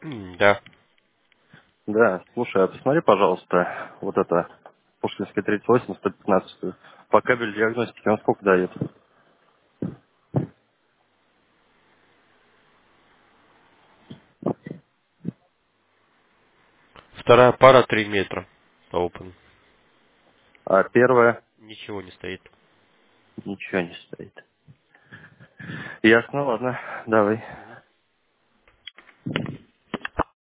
Да. Да, слушай, а посмотри, пожалуйста, вот это, Пушкинская 38, 115. По кабель диагностики он сколько дает? Вторая пара 3 метра. Open. А первая Ничего не стоит. ничего не стоит. Ясно, ладно, давай.